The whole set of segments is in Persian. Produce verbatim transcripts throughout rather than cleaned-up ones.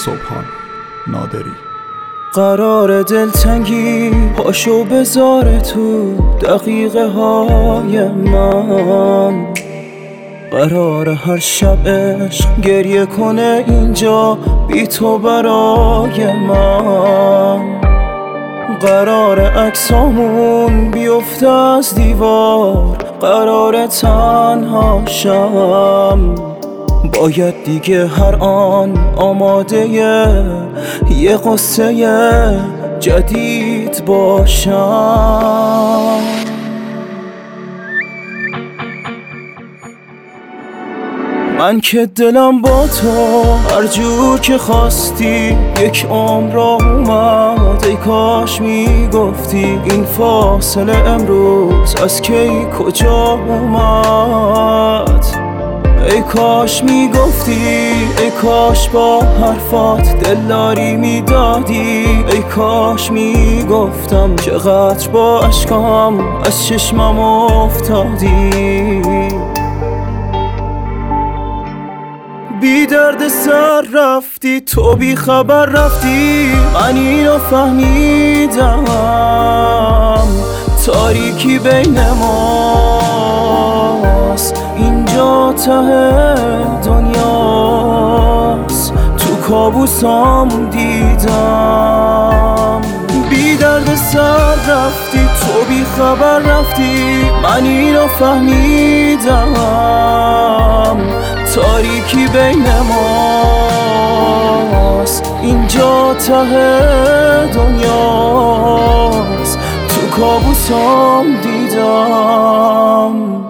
سبحان نادری. قرار دلتنگی پاشو بذاره تو دقیقه های من، قرار هر شب عشق گریه کنه اینجا بی تو برای من، قرار عکسامون بیفته از دیوار، قرار تنها شم، باید دیگه هر آن آماده یه قصه جدید باشم. من که دلم با تو هر جور که خواستی یک عمر را اومد، ای کاش میگفتی این فاصله امروز از کی کجا اومد، ای کاش میگفتی، ای کاش با حرفات دلداری میدادی، ای کاش میگفتم چقدر با اشکام از چشمم افتادی. بی درد سر رفتی تو، بی خبر رفتی، من اینو فهمیدم، تاریکی بین ماست، اینجا ته دنیاست، تو کابوسام دیدم. بی درد سر رفتی تو، بی خبر رفتی، من اینو فهمیدم، تاریکی بین ماست، اینجا ته دنیاست، تو کابوسام دیدم.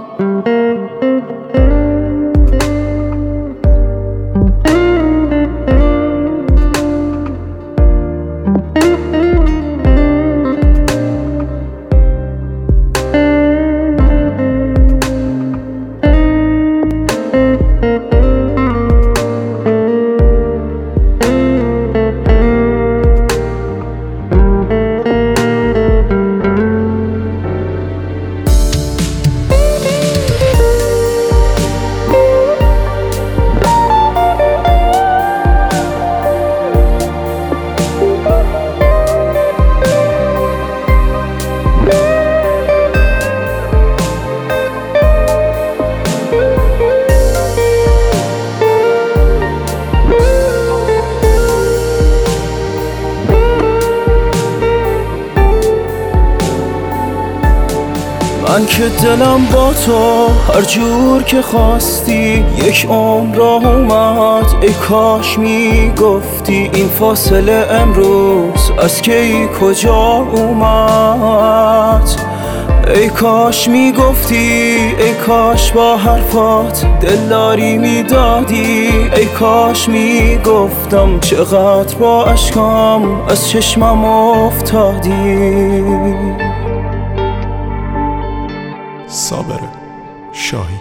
من که دلم با تو هر جور که خواستی یک عمر را اومد، ای کاش میگفتی این فاصله امروز از کی کجا اومد، ای کاش میگفتی، ای کاش با حرفات دلداری میدادی، ای کاش میگفتم چقدر با اشکام از چشمم افتادی. صابر شاهی.